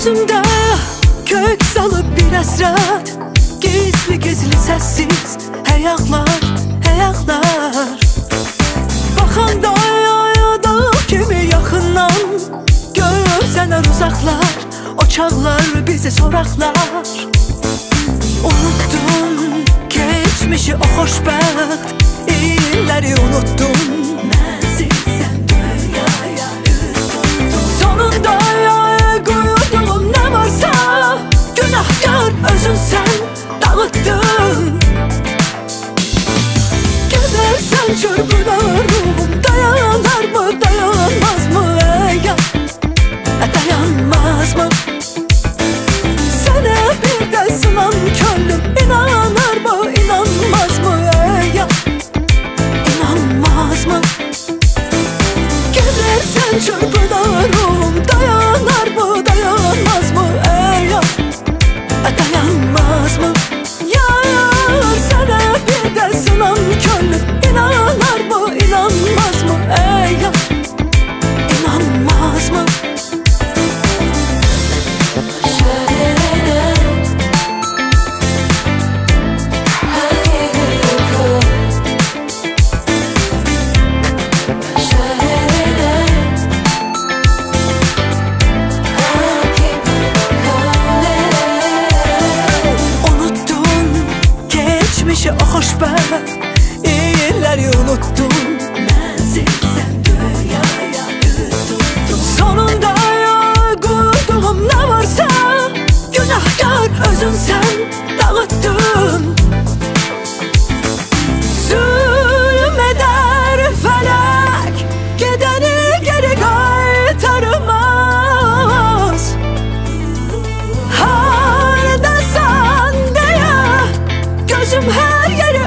Gözümde kök salıp bir esret, gizli gizli sessiz həyatlar, həyatlar. Baxanda dağ kimi yaxından görsənər uzaqlar, o çağlar bizi soraqlar. Unuttum geçmişi, o xoşbəxt illəri unuttum. Mənsiz dünyaya üz tuttum. Sonunda qoyduğum nə varsa, günahkar özün sən dağıttın. Gedərsən çırpınar ruhum, dayanar mı, dayanmaz mı ya? Dayanmaz mı? Sənə bir də sınan könlüm, İnanar mı, inanmaz mı ya? İnanmaz mı? Gedərsən çırpınar ruhum, dayanar mı, dayanmaz mı ya? Dayanmaz mı? Yar, sənə bir də sınan könlüm, İnanar mı, inanmaz mı ya? İnanmaz mı? O xoşbəxt illəri unuttum. Mənsiz sən dünyaya üz tuttum. Sonunda qoyduğum nə varsa, günahkar özün sən dağıttın. Zülm edər fələk, gedəni geri qaytarmaz. Hardasan deyə gözüm hər yeri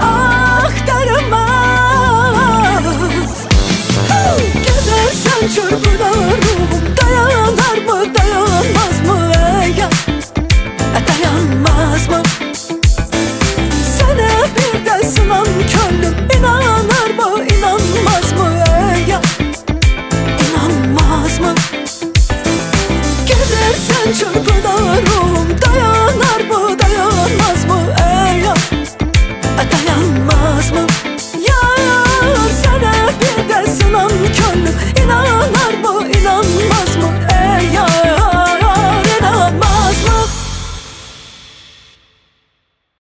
axtarmaz. Gedərsən çırpınar ruhum, dayanar mı, dayanmaz mı ya? Dayanmaz mı? Sənə bir də sınan könlüm, İnanar mı, inanmaz mı ya? İnanmaz mı? Gedərsən çırpınar ruhum, dayanmaz